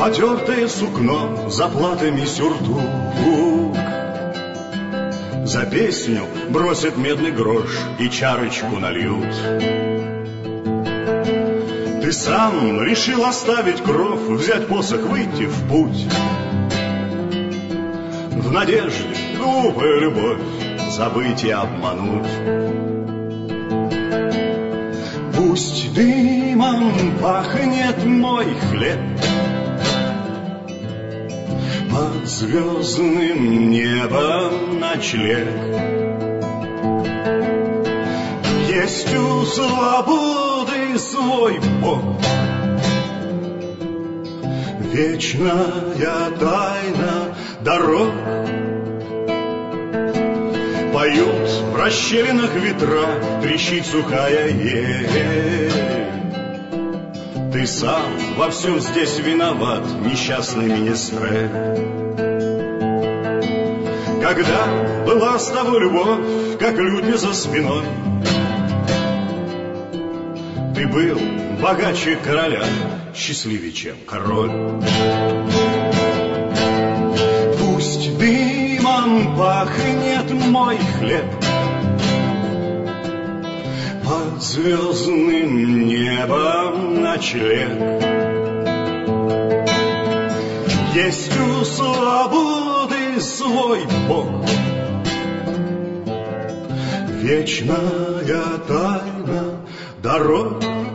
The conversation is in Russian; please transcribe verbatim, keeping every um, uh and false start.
потертое сукно, заплатами сюртук. За песню бросят медный грош и чарочку нальют. Ты сам решил оставить кров, взять посох, выйти в путь. В надежде глупая любовь забыть и обмануть. Пусть дымом пахнет мой хлеб, под звездным небом ночлег. Есть у свободы свой Бог, вечная тайна дорог. Поют в расщелинах ветра, трещит сухая ель. Ты сам во всем здесь виноват, несчастный министрель. Когда была с тобой любовь, как люди за спиной, ты был богаче короля, счастливее, чем король. Пусть дымом пахнет мой хлеб, под звездным небом ночлег. Есть у свободы свой Бог, вечная тайна дорог.